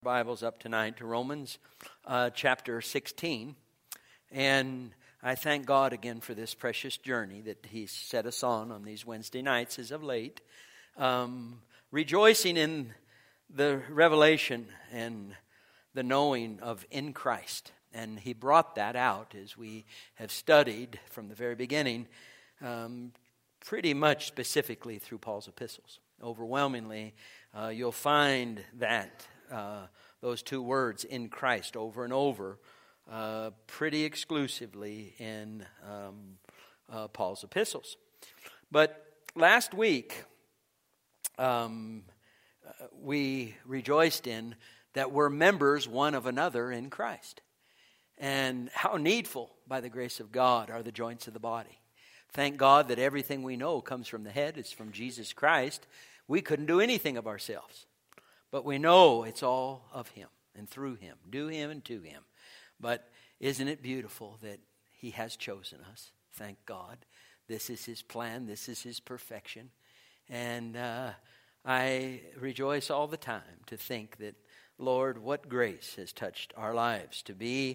Bibles up tonight to Romans chapter 16, and I thank God again for this precious journey that He's set us on these Wednesday nights as of late, rejoicing in the revelation and the knowing of in Christ. And He brought that out as we have studied from the very beginning, pretty much specifically through Paul's epistles. Overwhelmingly, you'll find that those two words, in Christ, over and over, pretty exclusively in Paul's epistles. But last week, we rejoiced in that we're members one of another in Christ. And how needful, by the grace of God, are the joints of the body. Thank God that everything we know comes from the head. It's from Jesus Christ. We couldn't do anything of ourselves. But we know it's all of Him and through Him, to Him and to Him. But isn't it beautiful that He has chosen us? Thank God. This is His plan. This is His perfection. And I rejoice all the time to think that, Lord, what grace has touched our lives to be,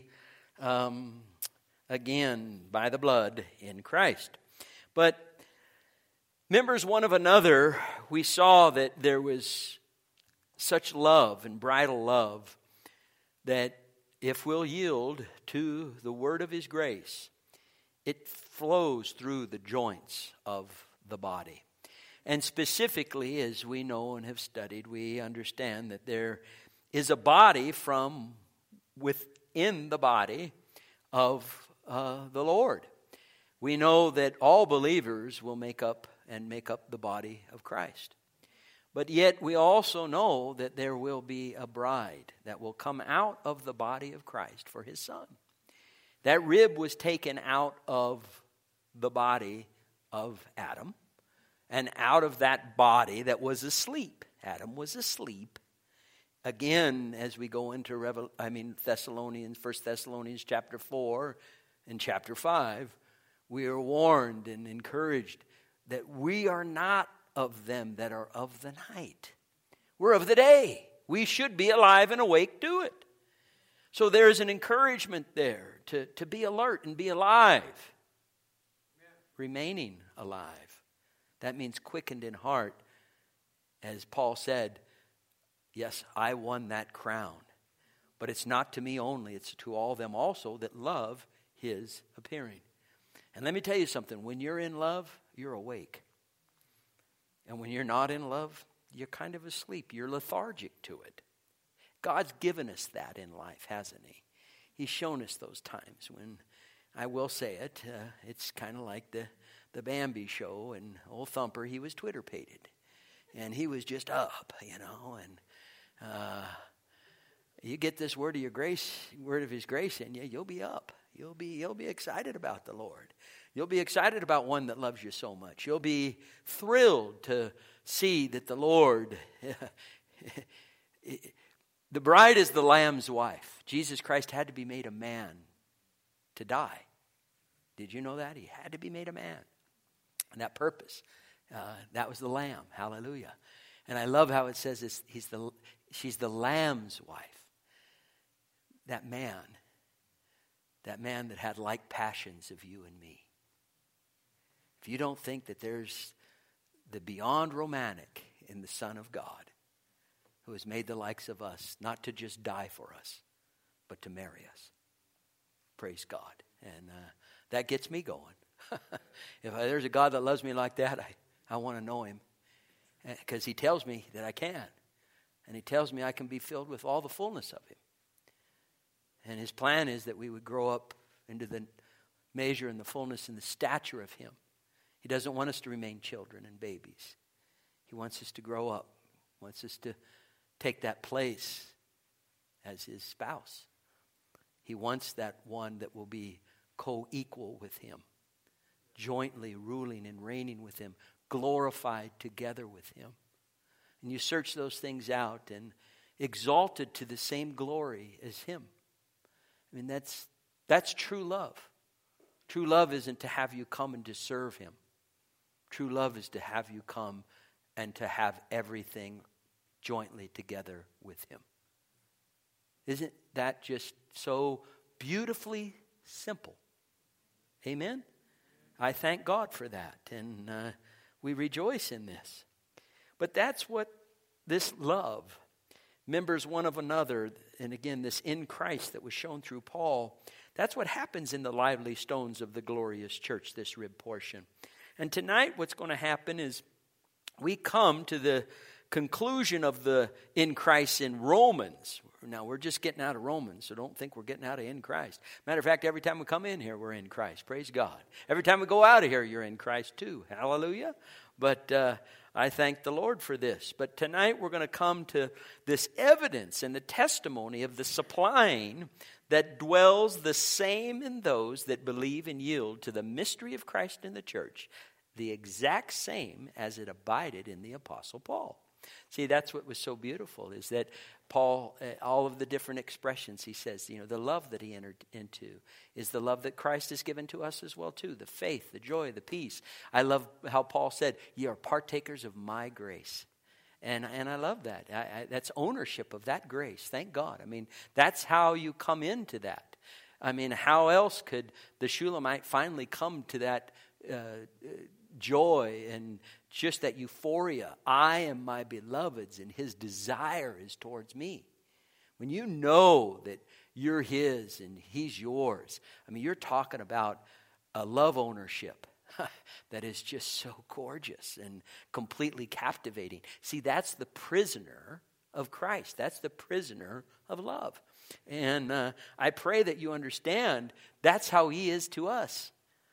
again, by the blood in Christ. But members one of another, we saw that there was such love and bridal love that if we'll yield to the word of His grace, it flows through the joints of the body. And specifically, as we know and have studied, we understand that there is a body from within the body of the Lord. We know that all believers will make up the body of Christ. But yet we also know that there will be a bride that will come out of the body of Christ for His Son. That rib was taken out of the body of Adam, and out of that body that was asleep. Adam was asleep. Again, as we go into 1 Thessalonians chapter 4 and chapter 5, we are warned and encouraged that we are not of them that are of the night. We're of the day. We should be alive and awake to it. So there is an encouragement there to be alert and be alive. Amen. Remaining alive. That means quickened in heart. As Paul said, yes, I won that crown. But it's not to me only, it's to all them also that love His appearing. And let me tell you something, when you're in love, you're awake. And when you're not in love, you're kind of asleep. You're lethargic to it. God's given us that in life, hasn't He? He's shown us those times when, I will say it, it's kind of like the Bambi show, and old Thumper, he was Twitter-pated. And he was just up, and you get this word of His grace in you, you'll be up. You'll be excited about the Lord. You'll be excited about one that loves you so much. You'll be thrilled to see that the Lord, the bride is the Lamb's wife. Jesus Christ had to be made a man to die. Did you know that? He had to be made a man. And that purpose, that was the Lamb. Hallelujah. And I love how it says this, she's the Lamb's wife. That man that had like passions of you and me. If you don't think that there's the beyond romantic in the Son of God, who has made the likes of us, not to just die for us, but to marry us. Praise God. And that gets me going. If there's a God that loves me like that, I want to know Him. Because He tells me that I can. And He tells me I can be filled with all the fullness of Him. And His plan is that we would grow up into the measure and the fullness and the stature of Him. He doesn't want us to remain children and babies. He wants us to grow up. He wants us to take that place as His spouse. He wants that one that will be co-equal with Him, jointly ruling and reigning with Him, glorified together with Him. And you search those things out and exalted to the same glory as Him. I mean, that's true love. True love isn't to have you come and to serve Him. True love is to have you come and to have everything jointly together with Him. Isn't that just so beautifully simple? Amen? I thank God for that, and we rejoice in this. But that's what this love, members one of another, and again, this in Christ that was shown through Paul, that's what happens in the lively stones of the glorious church, this rib portion. And tonight what's going to happen is we come to the conclusion of the in Christ in Romans. Now, we're just getting out of Romans, so don't think we're getting out of in Christ. Matter of fact, every time we come in here, we're in Christ. Praise God. Every time we go out of here, you're in Christ too. Hallelujah. But I thank the Lord for this. But tonight we're going to come to this evidence and the testimony of the supplying that dwells the same in those that believe and yield to the mystery of Christ in the church, the exact same as it abided in the Apostle Paul. See, that's what was so beautiful, is that Paul, all of the different expressions, he says, the love that he entered into is the love that Christ has given to us as well, too. The faith, the joy, the peace. I love how Paul said, ye are partakers of my grace. And I love that. That's ownership of that grace. Thank God. I mean, that's how you come into that. I mean, how else could the Shulamite finally come to that joy and just that euphoria? I am my beloved's and his desire is towards me. When you know that you're his and he's yours, I mean, you're talking about a love ownership that is just so gorgeous and completely captivating. See, that's the prisoner of Christ. That's the prisoner of love. And I pray that you understand that's how he is to us.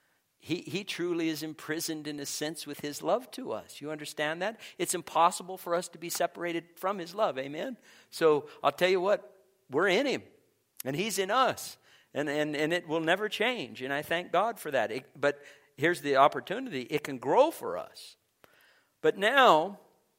He truly is imprisoned in a sense with his love to us. You understand that? It's impossible for us to be separated from his love. Amen? So I'll tell you what, we're in him and he's in us. And it will never change. And I thank God for that. But here's the opportunity. It can grow for us. But now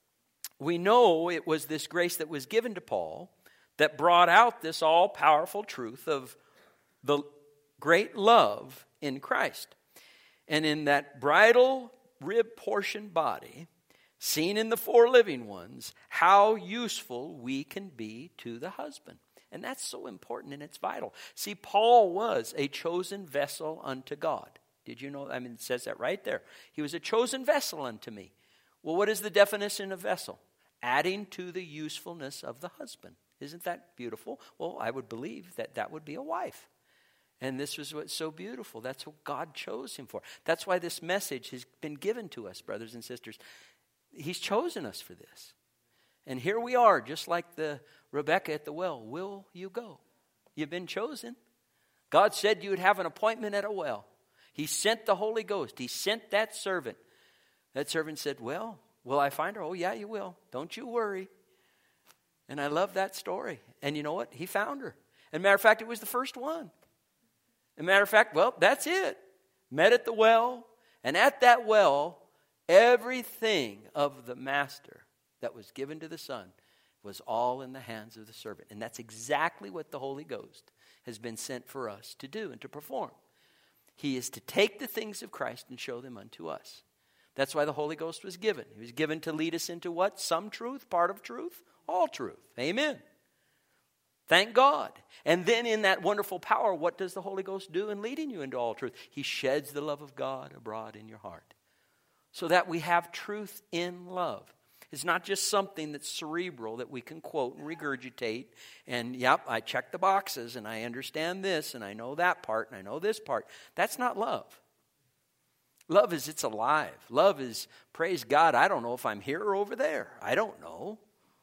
we know it was this grace that was given to Paul that brought out this all-powerful truth of the great love in Christ. And in that bridal rib portion body, seen in the four living ones, how useful we can be to the husband. And that's so important and it's vital. See, Paul was a chosen vessel unto God. Did you know? I mean, it says that right there. He was a chosen vessel unto me. Well, what is the definition of vessel? Adding to the usefulness of the husband. Isn't that beautiful? Well, I would believe that that would be a wife. And this was what's so beautiful. That's what God chose him for. That's why this message has been given to us, brothers and sisters. He's chosen us for this. And here we are, just like the Rebecca at the well. Will you go? You've been chosen. God said you would have an appointment at a well. He sent the Holy Ghost. He sent that servant. That servant said, well, will I find her? Oh, yeah, you will. Don't you worry. And I love that story. And you know what? He found her. As a matter of fact, it was the first one. As a matter of fact, well, that's it. Met at the well. And at that well, everything of the master that was given to the son was all in the hands of the servant. And that's exactly what the Holy Ghost has been sent for us to do and to perform. He is to take the things of Christ and show them unto us. That's why the Holy Ghost was given. He was given to lead us into what? Some truth, part of truth, all truth. Amen. Thank God. And then in that wonderful power, what does the Holy Ghost do in leading you into all truth? He sheds the love of God abroad in your heart. So that we have truth in love. It's not just something that's cerebral that we can quote and regurgitate. And yep, I check the boxes and I understand this and I know that part and I know this part. That's not love. Love is it's alive. Love is, praise God, I don't know if I'm here or over there. I don't know.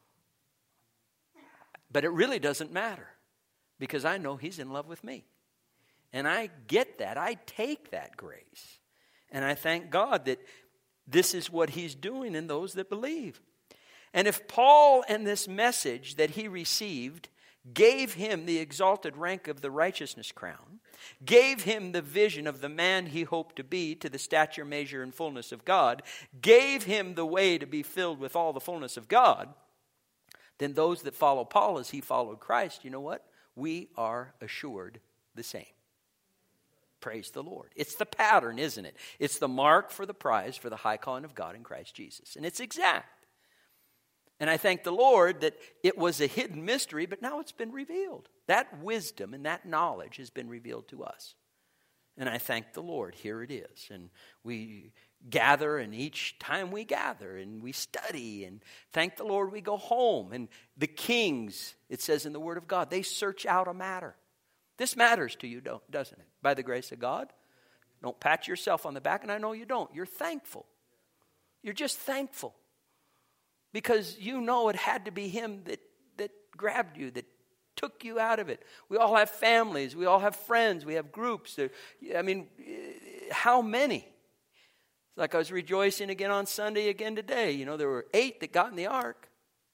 But it really doesn't matter because I know he's in love with me. And I get that. I take that grace. And I thank God that this is what he's doing in those that believe. And if Paul and this message that he received gave him the exalted rank of the righteousness crown, gave him the vision of the man he hoped to be to the stature, measure, and fullness of God, gave him the way to be filled with all the fullness of God, then those that follow Paul as he followed Christ, you know what? We are assured the same. Praise the Lord. It's the pattern, isn't it? It's the mark for the prize for the high calling of God in Christ Jesus. And it's exact. And I thank the Lord that it was a hidden mystery, but now it's been revealed. That wisdom and that knowledge has been revealed to us. And I thank the Lord. Here it is. And we gather, and each time we gather and we study, and thank the Lord, we go home. And the kings, it says in the Word of God, they search out a matter. This matters to you, doesn't it? By the grace of God. Don't pat yourself on the back, and I know you don't. You're thankful. You're just thankful. Because you know it had to be Him that grabbed you, that took you out of it. We all have families. We all have friends. We have groups. I mean, how many? It's like I was rejoicing again on Sunday again today. You know, there were 8 that got in the ark.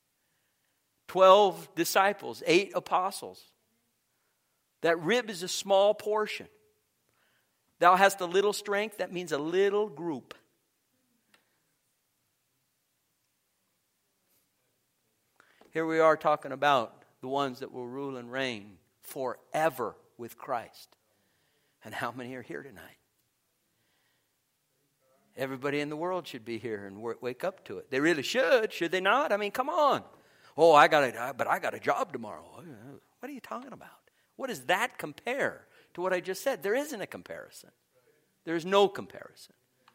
12 disciples, 8 apostles. That rib is a small portion. Thou hast a little strength. That means a little group. Here we are talking about the ones that will rule and reign forever with Christ. And how many are here tonight? Everybody in the world should be here and wake up to it. They really should they not? I mean, come on. Oh, I got a job tomorrow. What are you talking about? What does that compare to what I just said? There isn't a comparison. There is no comparison.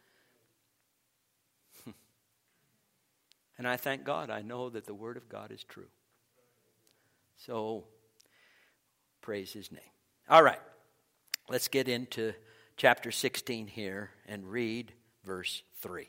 And I thank God. I know that the Word of God is true. So, praise His name. All right. Let's get into chapter 16 here and read verse 3.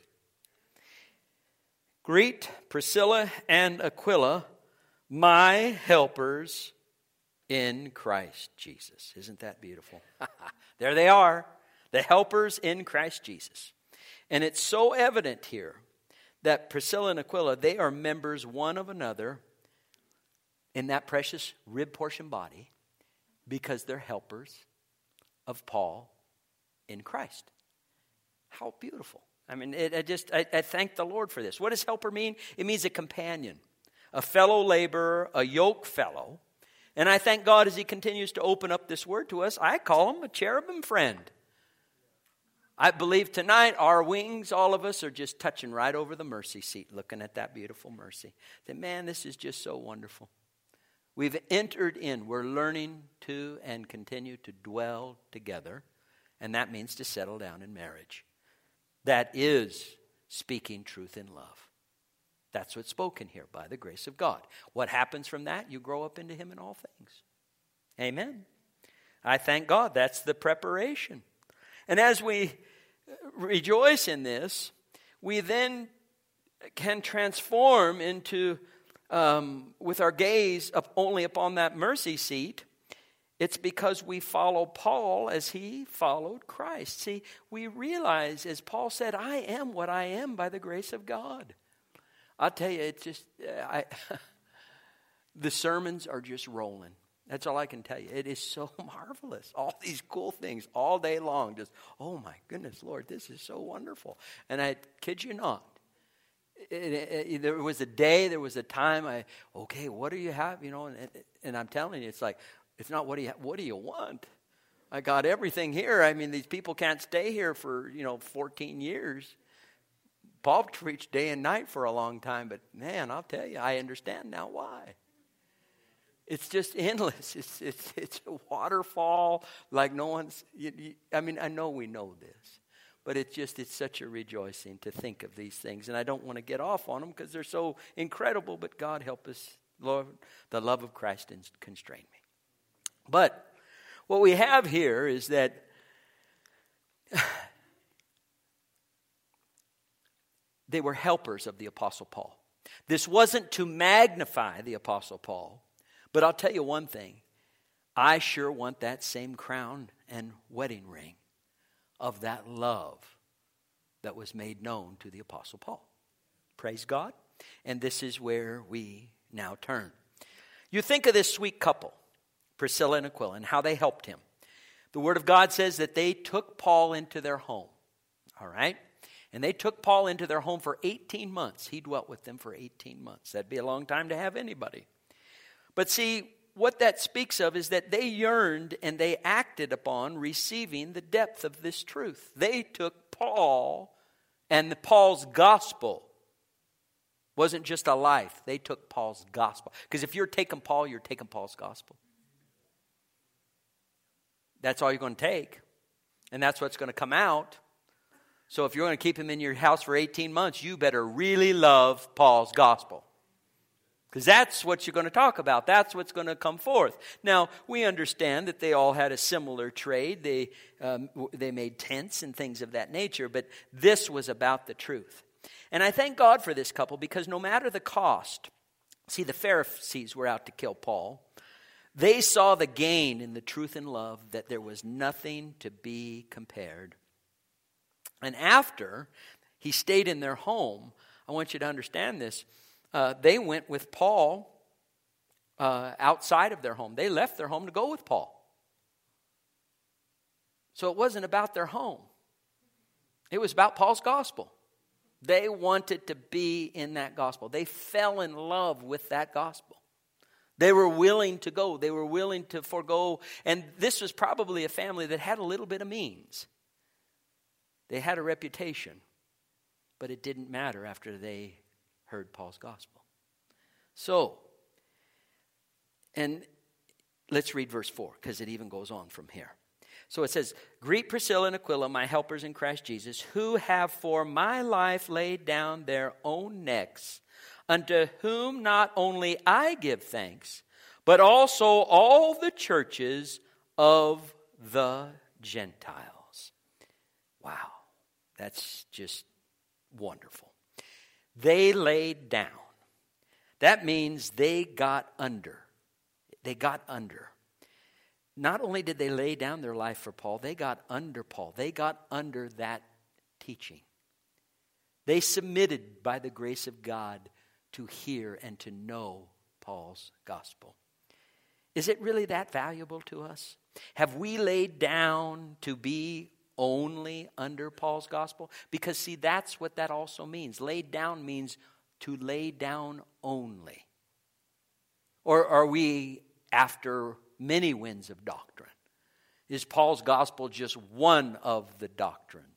Greet Priscilla and Aquila, my helpers in Christ Jesus. Isn't that beautiful? There they are, the helpers in Christ Jesus. And it's so evident here that Priscilla and Aquila, they are members one of another in that precious rib portion body because they're helpers of Paul in Christ. How beautiful. I mean, I thank the Lord for this. What does helper mean? It means a companion, a fellow laborer, a yoke fellow. And I thank God as He continues to open up this word to us, I call him a cherubim friend. I believe tonight our wings, all of us, are just touching right over the mercy seat, looking at that beautiful mercy. That, man, this is just so wonderful. We've entered in. We're learning to and continue to dwell together. And that means to settle down in marriage. That is speaking truth in love. That's what's spoken here by the grace of God. What happens from that? You grow up into Him in all things. Amen. I thank God. That's the preparation. And as we rejoice in this, we then can transform into, with our gaze up only upon that mercy seat. It's because we follow Paul as he followed Christ. See, we realize, as Paul said, I am what I am by the grace of God. I'll tell you, it's just, the sermons are just rolling. That's all I can tell you. It is so marvelous. All these cool things all day long. Just, oh my goodness, Lord, this is so wonderful. And I kid you not. There was a day, there was a time, okay, what do you have? You know, and I'm telling you, it's like, it's not what do you want? I got everything here. I mean, these people can't stay here for, 14 years. Paul preached day and night for a long time, but man, I'll tell you, I understand now why. It's just endless. It's a waterfall like no one's. I mean, I know we know this, but it's such a rejoicing to think of these things, and I don't want to get off on them because they're so incredible. But God help us, Lord, the love of Christ constrain me. But what we have here is that they were helpers of the Apostle Paul. This wasn't to magnify the Apostle Paul, but I'll tell you one thing. I sure want that same crown and wedding ring of that love that was made known to the Apostle Paul. Praise God. And this is where we now turn. You think of this sweet couple, Priscilla and Aquila, and how they helped him. The Word of God says that they took Paul into their home. All right? And they took Paul into their home for 18 months. He dwelt with them for 18 months. That'd be a long time to have anybody. But see, what that speaks of is that they yearned and they acted upon receiving the depth of this truth. They took Paul and Paul's gospel Wasn't just a life. They took Paul's gospel. Because if you're taking Paul, you're taking Paul's gospel. That's all you're going to take. And that's what's going to come out. So if you're going to keep him in your house for 18 months, you better really love Paul's gospel. Because that's what you're going to talk about. That's what's going to come forth. Now, we understand that they all had a similar trade. They made tents and things of that nature. But this was about the truth. And I thank God for this couple because no matter the cost, see, the Pharisees were out to kill Paul. They saw the gain in the truth and love, that there was nothing to be compared. And after he stayed in their home, I want you to understand this, they went with Paul outside of their home. They left their home to go with Paul. So it wasn't about their home. It was about Paul's gospel. They wanted to be in that gospel. They fell in love with that gospel. They were willing to go. They were willing to forego. And this was probably a family that had a little bit of means. They had a reputation. But it didn't matter after they heard Paul's gospel. So, and let's read verse 4, because it even goes on from here. So it says, "Greet Priscilla and Aquila, my helpers in Christ Jesus, who have for my life laid down their own necks, unto whom not only I give thanks, but also all the churches of the Gentiles." Wow, that's just wonderful. They laid down. That means they got under. They got under. Not only did they lay down their life for Paul, they got under Paul. They got under that teaching. They submitted by the grace of God to hear and to know Paul's gospel. Is it really that valuable to us? Have we laid down to be only under Paul's gospel? Because see, that's what that also means. Laid down means to lay down only. Or are we after many winds of doctrine? Is Paul's gospel just one of the doctrines?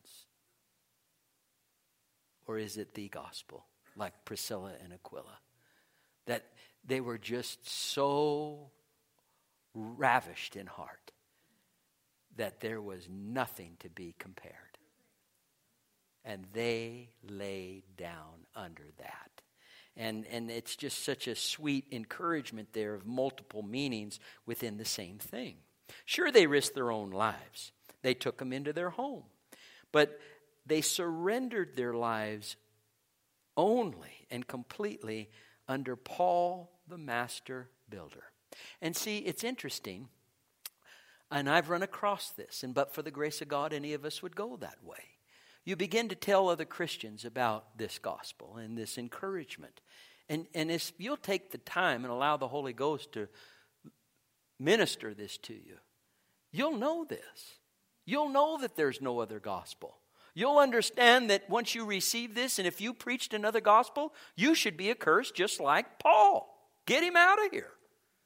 Or is it the gospel, like Priscilla and Aquila? That they were just so ravished in heart that there was nothing to be compared. And they laid down under that. And it's just such a sweet encouragement there of multiple meanings within the same thing. Sure, they risked their own lives. They took them into their home. But they surrendered their lives only and completely under Paul, the master builder. And see, it's interesting, and I've run across this, and but for the grace of God, any of us would go that way. You begin to tell other Christians about this gospel and this encouragement. And if you'll take the time and allow the Holy Ghost to minister this to you, you'll know this. You'll know that there's no other gospel. You'll understand that once you receive this, and if you preached another gospel, you should be accursed just like Paul. Get him out of here.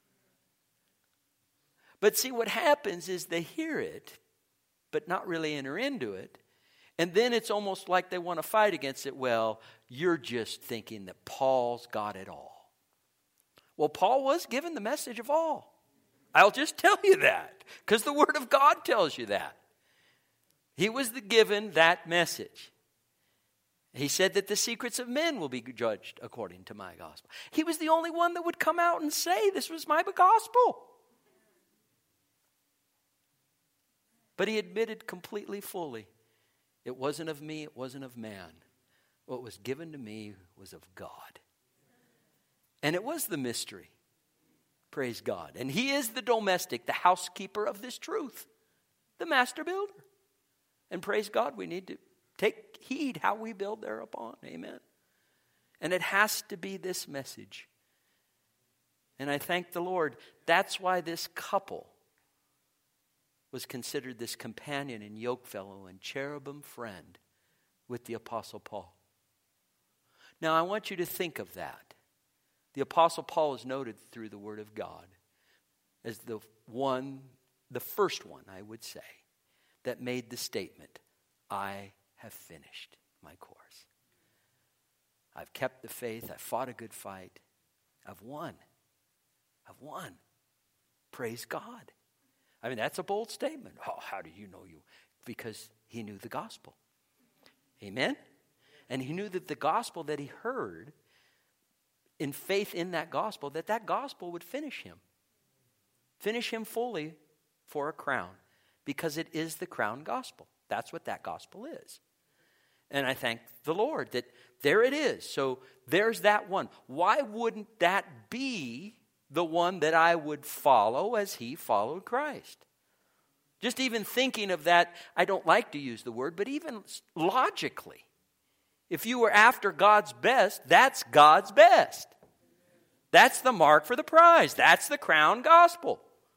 But see, what happens is they hear it, but not really enter into it. And then it's almost like they want to fight against it. Well, you're just thinking that Paul's got it all. Well, Paul was given the message of all. I'll just tell you that, because the Word of God tells you that. He was given that message. He said that the secrets of men will be judged according to my gospel. He was the only one that would come out and say this was my gospel. But he admitted completely, fully, it wasn't of me, it wasn't of man. What was given to me was of God. And it was the mystery. Praise God. And he is the domestic, the housekeeper of this truth, the master builder. And praise God, we need to take heed how we build thereupon. Amen. And it has to be this message. And I thank the Lord. That's why this couple was considered this companion and yokefellow and cherubim friend with the Apostle Paul. Now I want you to think of that. The Apostle Paul is noted through the Word of God as the first one, I would say, that made the statement, I have finished my course. I've kept the faith. I've fought a good fight. I've won. I've won. Praise God. I mean, that's a bold statement. Oh, how do you know you? Because he knew the gospel. Amen? And he knew that the gospel that he heard, in faith in that gospel, that gospel would finish him. Finish him fully for a crown. Because it is the crown gospel. That's what that gospel is. And I thank the Lord that there it is. So there's that one. Why wouldn't that be the one that I would follow as he followed Christ? Just even thinking of that, I don't like to use the word, but even logically, if you were after God's best, that's God's best. That's the mark for the prize. That's the crown gospel.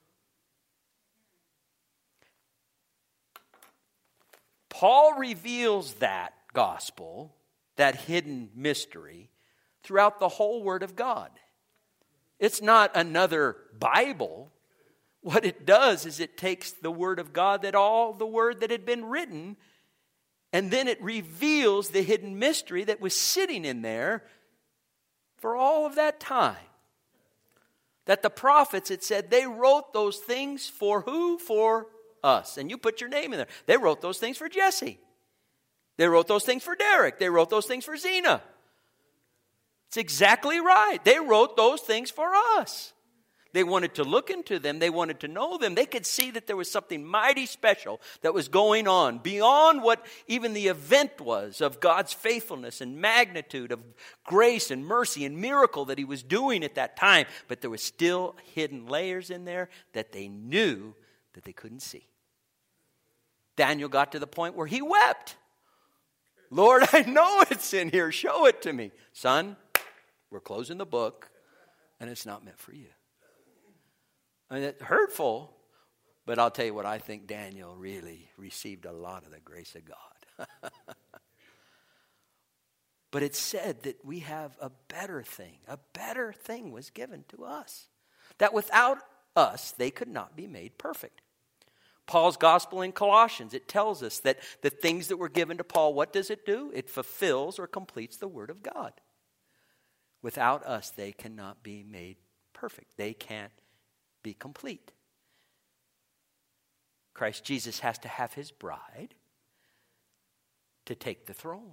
Paul reveals that gospel, that hidden mystery, throughout the whole Word of God. It's not another Bible. What it does is it takes the Word of God, the Word that had been written, and then it reveals the hidden mystery that was sitting in there for all of that time. That the prophets, it said, they wrote those things for who? For us. And you put your name in there. They wrote those things for Jesse. They wrote those things for Derek. They wrote those things for Zena. It's exactly right. They wrote those things for us. They wanted to look into them. They wanted to know them. They could see that there was something mighty special that was going on beyond what even the event was of God's faithfulness and magnitude of grace and mercy and miracle that he was doing at that time. But there was still hidden layers in there that they knew that they couldn't see. Daniel got to the point where he wept. Lord, I know it's in here. Show it to me. Son, we're closing the book, and it's not meant for you. I mean, it's hurtful, but I'll tell you what, I think Daniel really received a lot of the grace of God. But it's said that we have a better thing. A better thing was given to us. That without us, they could not be made perfect. Paul's gospel in Colossians, it tells us that the things that were given to Paul, what does it do? It fulfills or completes the word of God. Without us, they cannot be made perfect. They can't be complete. Christ Jesus has to have his bride to take the throne.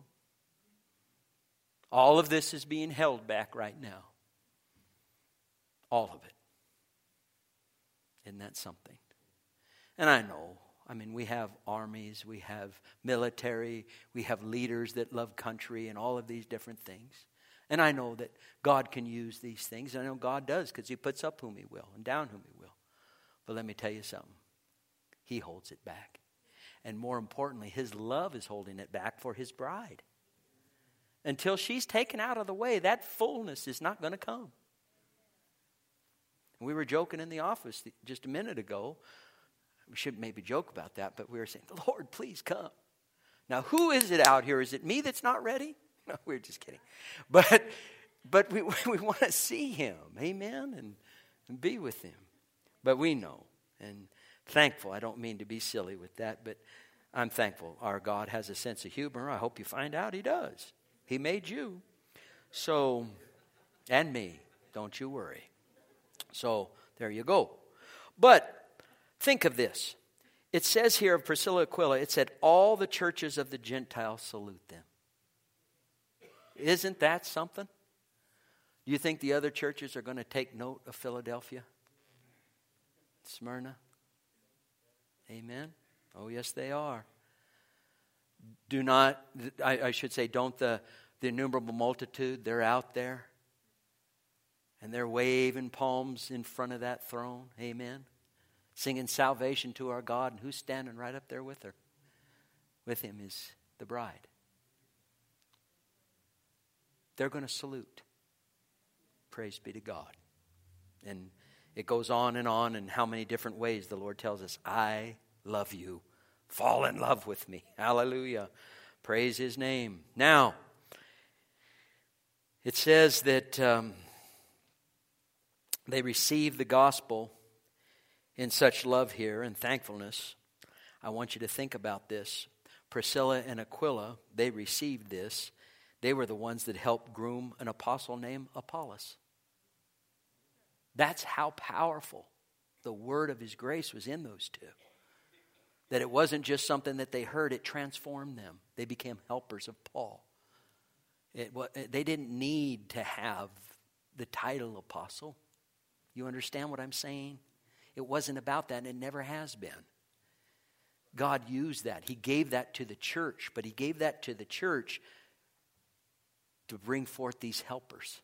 All of this is being held back right now. All of it. Isn't that something? And I know, we have armies, we have military, we have leaders that love country and all of these different things. And I know that God can use these things. I know God does because he puts up whom he will and down whom he will. But let me tell you something. He holds it back. And more importantly, his love is holding it back for his bride. Until she's taken out of the way, that fullness is not going to come. We were joking in the office just a minute ago. We should maybe joke about that, but we were saying, Lord, please come. Now, who is it out here? Is it me that's not ready? No, we're just kidding. But we want to see him, amen, and be with him. But we know, and thankful. I don't mean to be silly with that, but I'm thankful. Our God has a sense of humor. I hope you find out he does. He made you. So, and me, don't you worry. So, there you go. But think of this. It says here of Priscilla Aquila, it said, all the churches of the Gentiles salute them. Isn't that something? Do you think the other churches are going to take note of Philadelphia? Smyrna? Amen? Oh, yes, they are. Do not, I should say, don't the innumerable multitude, they're out there. And they're waving palms in front of that throne. Amen? Singing salvation to our God. And who's standing right up there with her? With him is the bride. They're going to salute. Praise be to God. And it goes on and how many different ways the Lord tells us, I love you. Fall in love with me. Hallelujah. Praise his name. Now, it says that they received the gospel in such love here and thankfulness. I want you to think about this. Priscilla and Aquila, they received this. They were the ones that helped groom an apostle named Apollos. That's how powerful the word of his grace was in those two. That it wasn't just something that they heard, it transformed them. They became helpers of Paul. They didn't need to have the title apostle. You understand what I'm saying? It wasn't about that, and it never has been. God used that. He gave that to the church, but he gave that to the church to bring forth these helpers.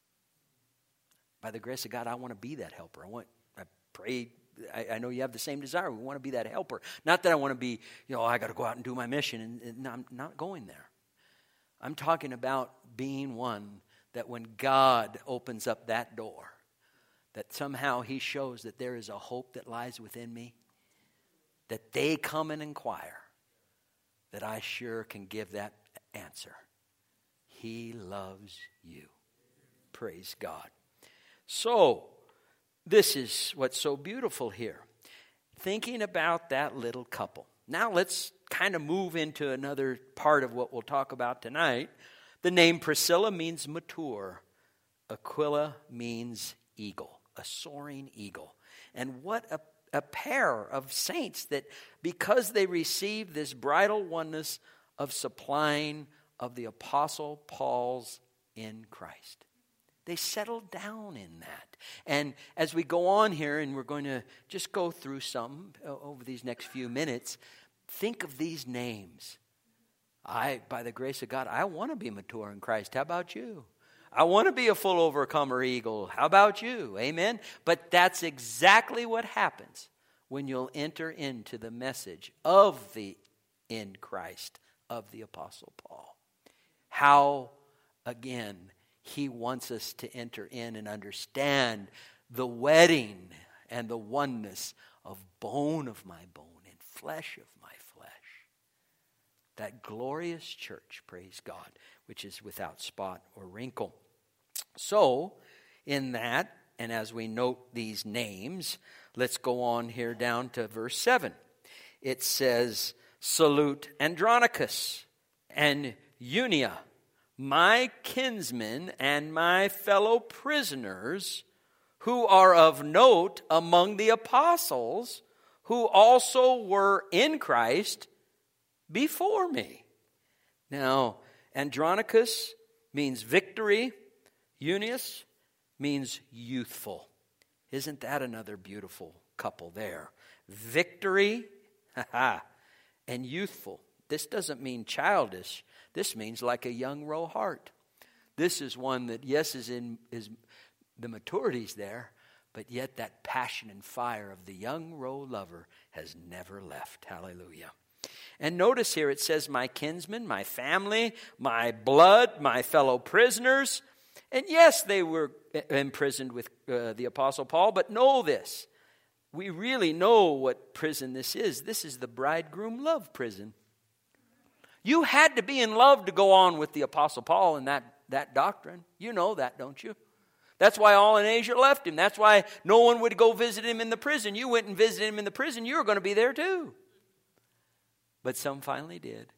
By the grace of God, I want to be that helper. I pray, I know you have the same desire. We want to be that helper. Not that I want to be, I got to go out and do my mission, and I'm not going there. I'm talking about being one that when God opens up that door, that somehow he shows that there is a hope that lies within me, that they come and inquire, that I sure can give that answer. He loves you. Praise God. So, this is what's so beautiful here. Thinking about that little couple. Now let's kind of move into another part of what we'll talk about tonight. The name Priscilla means mature. Aquila means eagle, a soaring eagle. And what a pair of saints that because they received this bridal oneness of supplying of the Apostle Paul's in Christ. They settled down in that. And as we go on here, and we're going to just go through some over these next few minutes, think of these names. By the grace of God, I want to be mature in Christ. How about you? I want to be a full overcomer eagle. How about you? Amen? But that's exactly what happens when you'll enter into the message of the in Christ of the Apostle Paul. How, again, he wants us to enter in and understand the wedding and the oneness of bone of my bone and flesh of my flesh. That glorious church, praise God, which is without spot or wrinkle. So, in that, and as we note these names, let's go on here down to verse 7. It says, salute Andronicus and Eunia, my kinsmen and my fellow prisoners, who are of note among the apostles, who also were in Christ before me. Now, Andronicus means victory. Eunice means youthful. Isn't that another beautiful couple there? Victory, and youthful. This doesn't mean childish. This means like a young roe heart. This is one that, yes, the maturity's there, but yet that passion and fire of the young roe lover has never left. Hallelujah. And notice here it says, my kinsmen, my family, my blood, my fellow prisoners. And yes, they were imprisoned with the Apostle Paul, but know this. We really know what prison this is. This is the bridegroom love prison. You had to be in love to go on with the Apostle Paul in that doctrine. You know that, don't you? That's why all in Asia left him. That's why no one would go visit him in the prison. You went and visited him in the prison. You were going to be there too. But some finally did.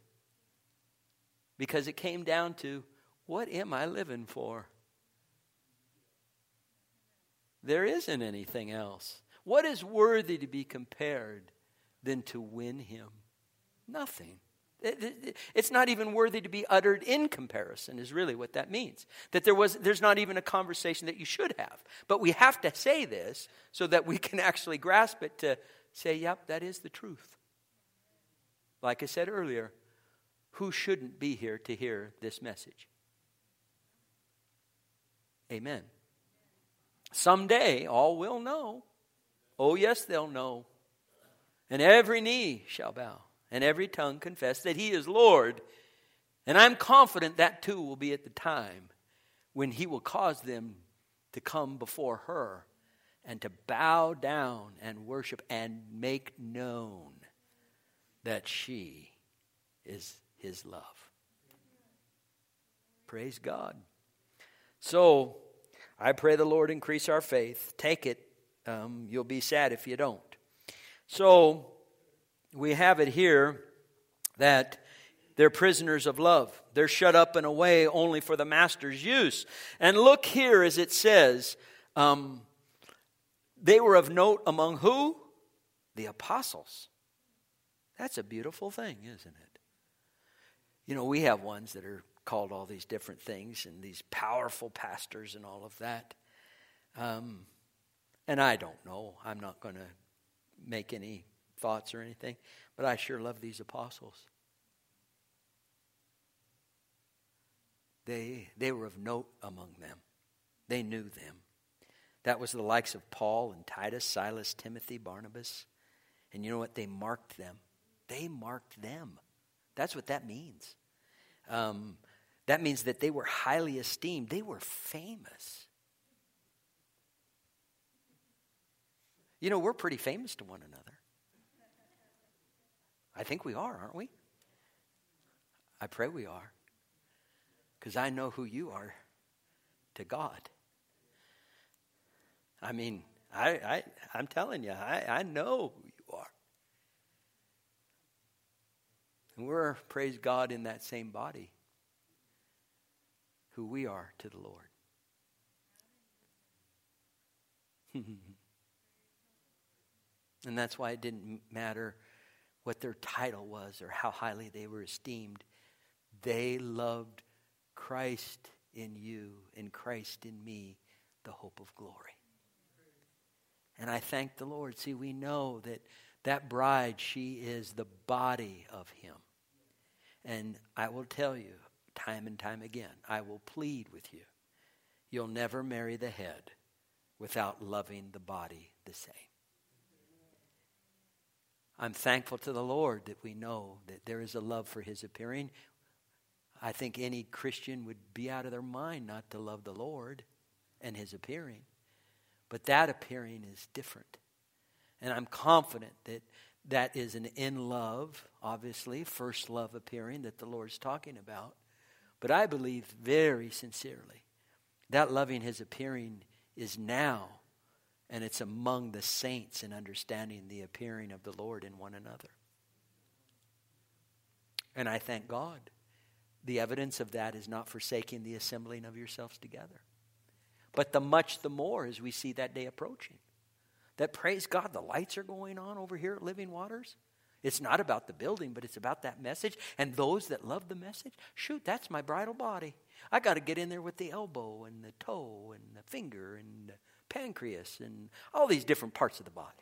Because it came down to, what am I living for? There isn't anything else. What is worthy to be compared than to win him? Nothing. It's not even worthy to be uttered in comparison is really what that means. That there's not even a conversation that you should have. But we have to say this so that we can actually grasp it to say, yep, that is the truth. Like I said earlier, who shouldn't be here to hear this message? Amen. Someday all will know. Oh yes, they'll know. And every knee shall bow. And every tongue confess that he is Lord. And I'm confident that too will be at the time when he will cause them to come before her and to bow down and worship and make known that she is his love. Praise God. So, I pray the Lord increase our faith. Take it. You'll be sad if you don't. So, we have it here that They're prisoners of love. They're shut up and away only for the master's use. And look here as it says, they were of note among who? The apostles. That's a beautiful thing, isn't it? You know, we have ones that are called all these different things and these powerful pastors and all of that. And I don't know. I'm not going to make any thoughts or anything. But I sure love these apostles. They were of note among them. They knew them. That was the likes of Paul and Titus, Silas, Timothy, Barnabas. And you know what? They marked them. They marked them. That's what that means. That means that they were highly esteemed. They were famous. You know, we're pretty famous to one another. I think we are, aren't we? I pray we are. Because I know who you are to God. I mean, I'm telling you, I know who you are. And we're, praise God, in that same body. Who we are to the Lord. And that's why it didn't matter what their title was or how highly they were esteemed. They loved Christ in you and Christ in me, the hope of glory. And I thank the Lord. See, we know that that bride, she is the body of Him. And I will tell you, time and time again, I will plead with you. You'll never marry the head without loving the body the same. I'm thankful to the Lord that we know that there is a love for His appearing. I think any Christian would be out of their mind not to love the Lord and His appearing. But that appearing is different. And I'm confident that that is an in love, obviously, first love appearing that the Lord's talking about. But I believe very sincerely that loving His appearing is now, and it's among the saints in understanding the appearing of the Lord in one another. And I thank God. The evidence of that is not forsaking the assembling of yourselves together. But the much the more as we see that day approaching. That, praise God, the lights are going on over here at Living Waters. It's not about the building, but it's about that message. And those that love the message, shoot, that's my bridal body. I got to get in there with the elbow and the toe and the finger and the pancreas and all these different parts of the body.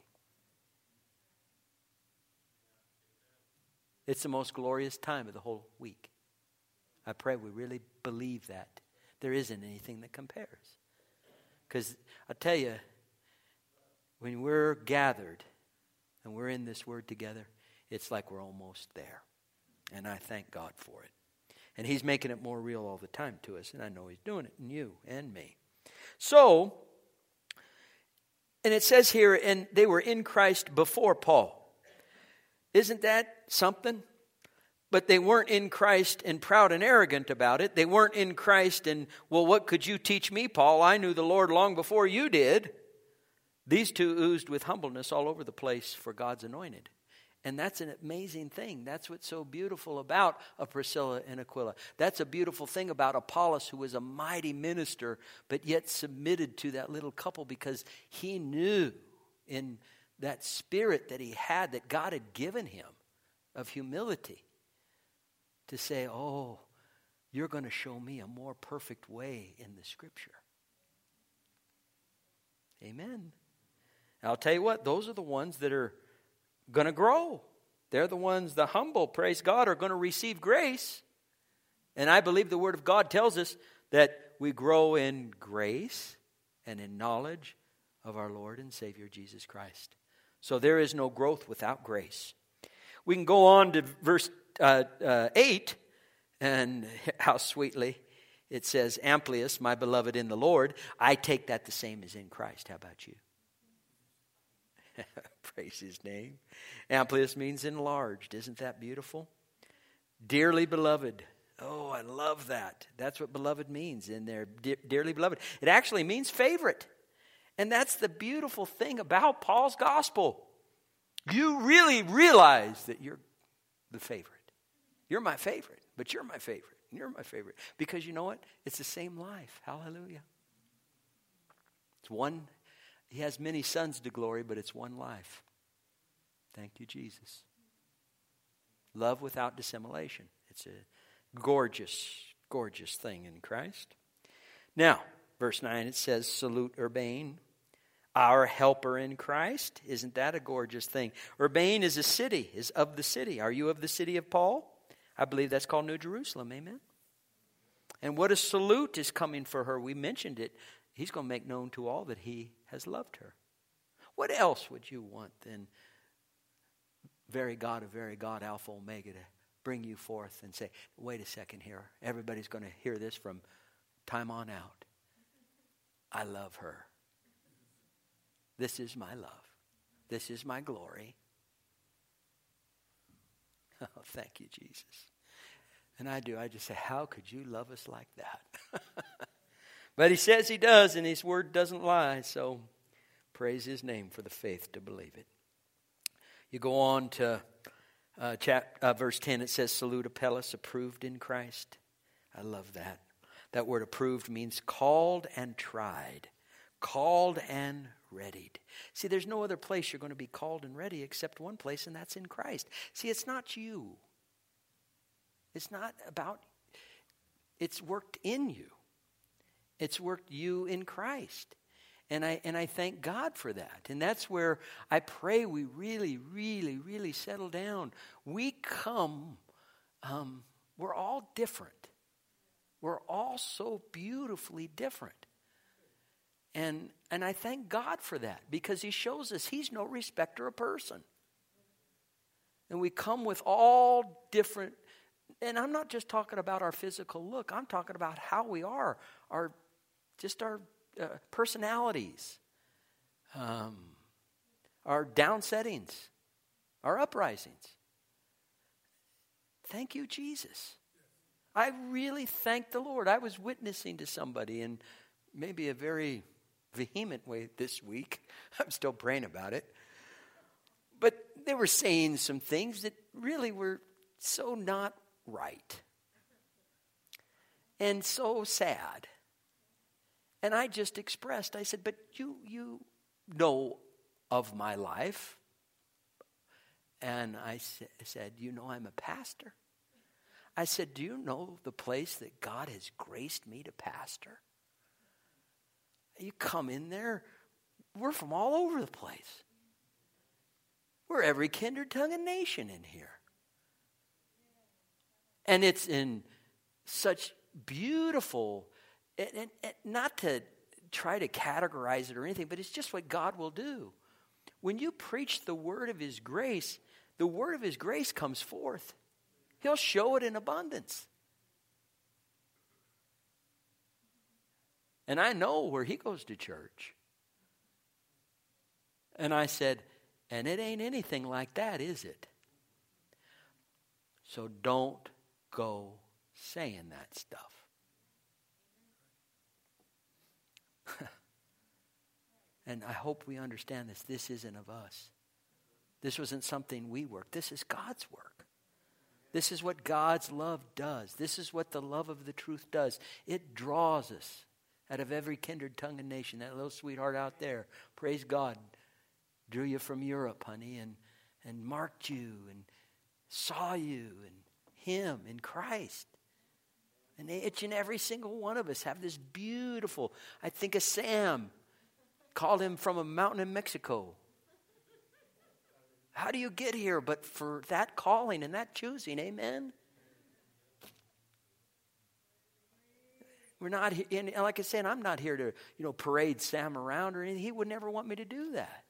It's the most glorious time of the whole week. I pray we really believe that. There isn't anything that compares. Because I tell you, when we're gathered and we're in this word together, it's like we're almost there. And I thank God for it. And He's making it more real all the time to us. And I know He's doing it in you and me. So, and it says here, and they were in Christ before Paul. Isn't that something? But they weren't in Christ and proud and arrogant about it. They weren't in Christ and, well, what could you teach me, Paul? I knew the Lord long before you did. These two oozed with humbleness all over the place for God's anointed. And that's an amazing thing. That's what's so beautiful about a Priscilla and Aquila. That's a beautiful thing about Apollos, who was a mighty minister, but yet submitted to that little couple because he knew in that spirit that he had, that God had given him of humility, to say, oh, you're going to show me a more perfect way in the Scripture. Amen. I'll tell you what, those are the ones that are going to grow. They're the ones, the humble, praise God, are going to receive grace. And I believe the Word of God tells us that we grow in grace and in knowledge of our Lord and Savior Jesus Christ. So there is no growth without grace. We can go on to verse 8, and how sweetly it says, Amplius, my beloved in the Lord. I take that the same as in Christ. How about you? Praise His name. Amplius means enlarged. Isn't that beautiful? Dearly beloved. Oh, I love that. That's what beloved means in there. Dearly beloved. It actually means favorite. And that's the beautiful thing about Paul's gospel. You really realize that you're the favorite. You're my favorite, but you're my favorite. You're my favorite. Because you know what? It's the same life. Hallelujah. It's one. He has many sons to glory, but it's one life. Thank you, Jesus. Love without dissimulation. It's a gorgeous, gorgeous thing in Christ. Now, verse 9, it says, salute Urbane, our helper in Christ. Isn't that a gorgeous thing? Urbane is a city, is of the city. Are you of the city of Paul? I believe that's called New Jerusalem. Amen. And what a salute is coming for her. We mentioned it. He's going to make known to all that he has loved her. What else would you want than very God of very God, Alpha Omega, to bring you forth and say, wait a second here. Everybody's going to hear this from time on out. I love her. This is my love. This is my glory. Oh, thank you, Jesus. And I just say, how could you love us like that? But he says he does, and his word doesn't lie. So praise his name for the faith to believe it. You go on to verse 10. It says, salute Apelles, approved in Christ. I love that. That word approved means called and tried. Called and readied. See, there's no other place you're going to be called and ready except one place, and that's in Christ. See, it's not you. It's not about, it's worked in you. It's worked you in Christ. And I thank God for that. And that's where I pray we really, really, really settle down. We come, we're all different. We're all so beautifully different. And I thank God for that, because he shows us he's no respecter of person. And we come with all different, and I'm not just talking about our physical look. I'm talking about how we are, our personalities, our downsettings, our uprisings. Thank you, Jesus. I really thank the Lord. I was witnessing to somebody in maybe a very vehement way this week. I'm still praying about it. But they were saying some things that really were so not right. And so sad. And I just expressed, I said, but you know of my life. And I said, you know I'm a pastor. I said, do you know the place that God has graced me to pastor? You come in there, we're from all over the place. We're every kindred, tongue, and nation in here. And it's in such beautiful, and not to try to categorize it or anything, but it's just what God will do. When you preach the word of his grace, the word of his grace comes forth. He'll show it in abundance. And I know where he goes to church. And I said, and it ain't anything like that, is it? So don't go saying that stuff. And I hope we understand this. This isn't of us. This wasn't something we worked. This is God's work. This is what God's love does. This is what the love of the truth does. It draws us out of every kindred tongue and nation. That little sweetheart out there, praise God, drew you from Europe, honey, and marked you and saw you and him in Christ. And each and every single one of us have this beautiful, I think of Sam, called him from a mountain in Mexico. How do you get here but for that calling and that choosing? Amen? We're not, and like I said, I'm not here to, parade Sam around or anything. He would never want me to do that.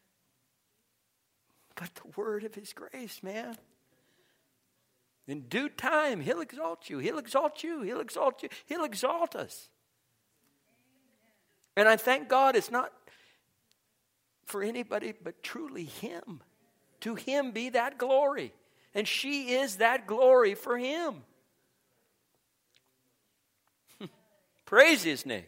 But the word of his grace, man. In due time, he'll exalt you. He'll exalt you. He'll exalt you. He'll exalt us. And I thank God it's not for anybody but truly him. To him be that glory. And she is that glory for him. Praise his name.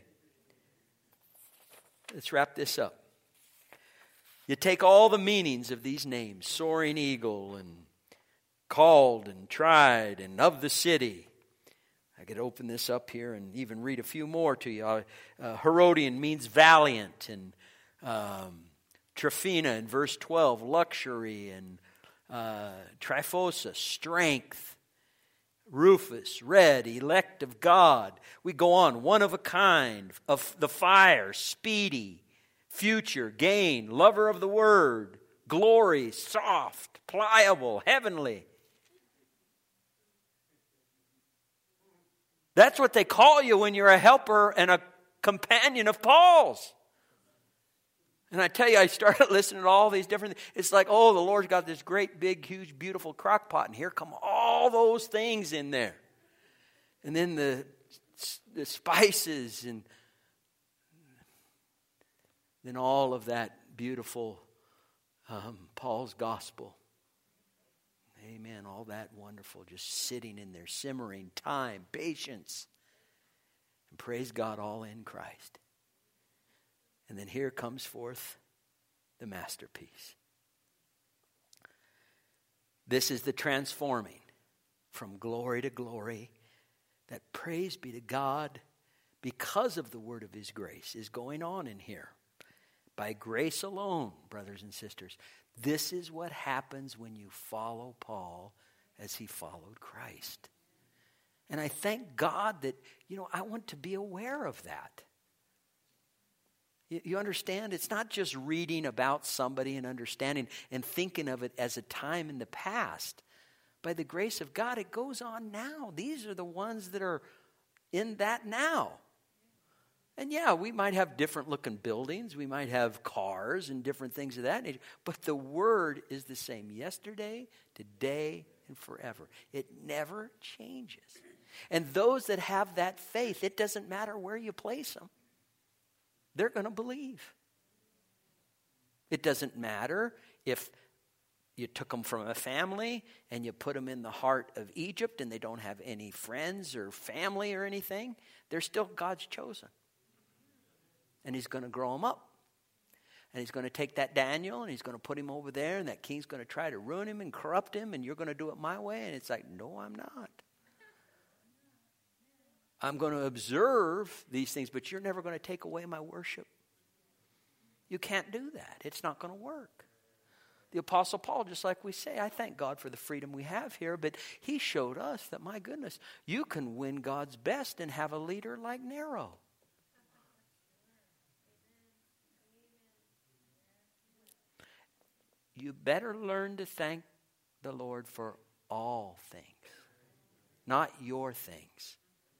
Let's wrap this up. You take all the meanings of these names, soaring eagle and called and tried and of the city. I could open this up here and even read a few more to you. Herodian means valiant, and Tryphena in verse 12, luxury, and Tryphosa, strength. Rufus, red, elect of God. We go on, one of a kind, of the fire, speedy, future, gain, lover of the word, glory, soft, pliable, heavenly. That's what they call you when you're a helper and a companion of Paul's. And I tell you, I started listening to all these different things. It's like, oh, the Lord's got this great, big, huge, beautiful crock pot, and here come all those things in there. And then the spices, and then all of that beautiful Paul's gospel. Amen. All that wonderful, just sitting in there, simmering, time, patience. And praise God, all in Christ. And then here comes forth the masterpiece. This is the transforming from glory to glory that, praise be to God, because of the word of his grace, is going on in here. By grace alone, brothers and sisters. This is what happens when you follow Paul as he followed Christ. And I thank God that, I want to be aware of that. You understand? It's not just reading about somebody and understanding and thinking of it as a time in the past. By the grace of God, it goes on now. These are the ones that are in that now. And yeah, we might have different looking buildings. We might have cars and different things of that nature. But the word is the same yesterday, today, and forever. It never changes. And those that have that faith, it doesn't matter where you place them. They're going to believe. It doesn't matter if you took them from a family and you put them in the heart of Egypt and they don't have any friends or family or anything. They're still God's chosen. And he's going to grow them up. And he's going to take that Daniel and he's going to put him over there, and that king's going to try to ruin him and corrupt him, and you're going to do it my way. And it's like, no, I'm not. I'm going to observe these things, but you're never going to take away my worship. You can't do that. It's not going to work. The Apostle Paul, just like we say, I thank God for the freedom we have here, but he showed us that, my goodness, you can win God's best and have a leader like Nero. You better learn to thank the Lord for all things, not your things.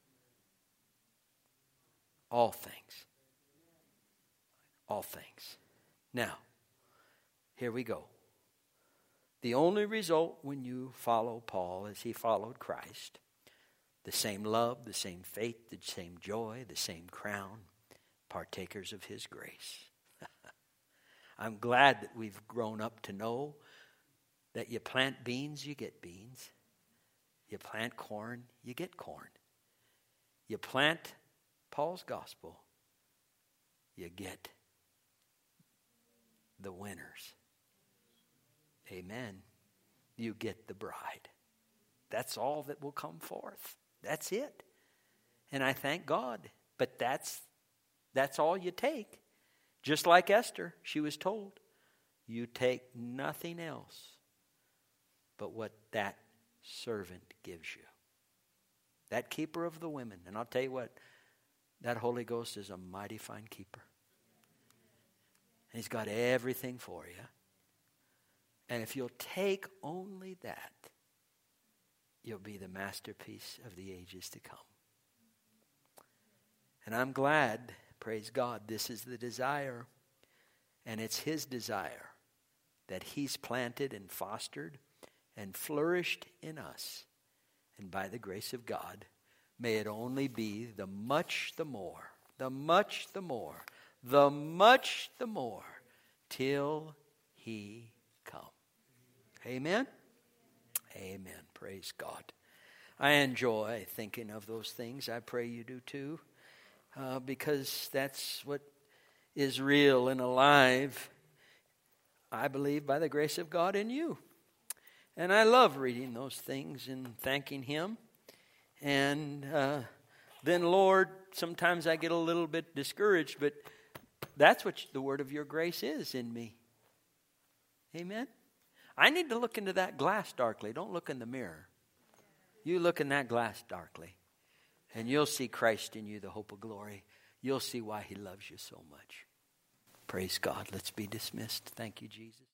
All things. All things. Now, here we go. The only result when you follow Paul as he followed Christ, the same love, the same faith, the same joy, the same crown, partakers of his grace. I'm glad that we've grown up to know that you plant beans, you get beans. You plant corn, you get corn. You plant Paul's gospel, you get the winners. Amen. You get the bride. That's all that will come forth. That's it. And I thank God. But that's all you take. Just like Esther, she was told, you take nothing else but what that servant gives you. That keeper of the women. And I'll tell you what, that Holy Ghost is a mighty fine keeper. And he's got everything for you. And if you'll take only that, you'll be the masterpiece of the ages to come. And I'm glad, praise God, this is the desire. And it's his desire that he's planted and fostered and flourished in us. And by the grace of God, may it only be the much the more, the much the more, the much the more, till he come. Amen? Amen. Praise God. I enjoy thinking of those things. I pray you do too. Because that's what is real and alive, I believe, by the grace of God in you. And I love reading those things and thanking Him. And then, Lord, sometimes I get a little bit discouraged, but that's what the word of your grace is in me. Amen? I need to look into that glass darkly. Don't look in the mirror. You look in that glass darkly, and you'll see Christ in you, the hope of glory. You'll see why He loves you so much. Praise God. Let's be dismissed. Thank you, Jesus.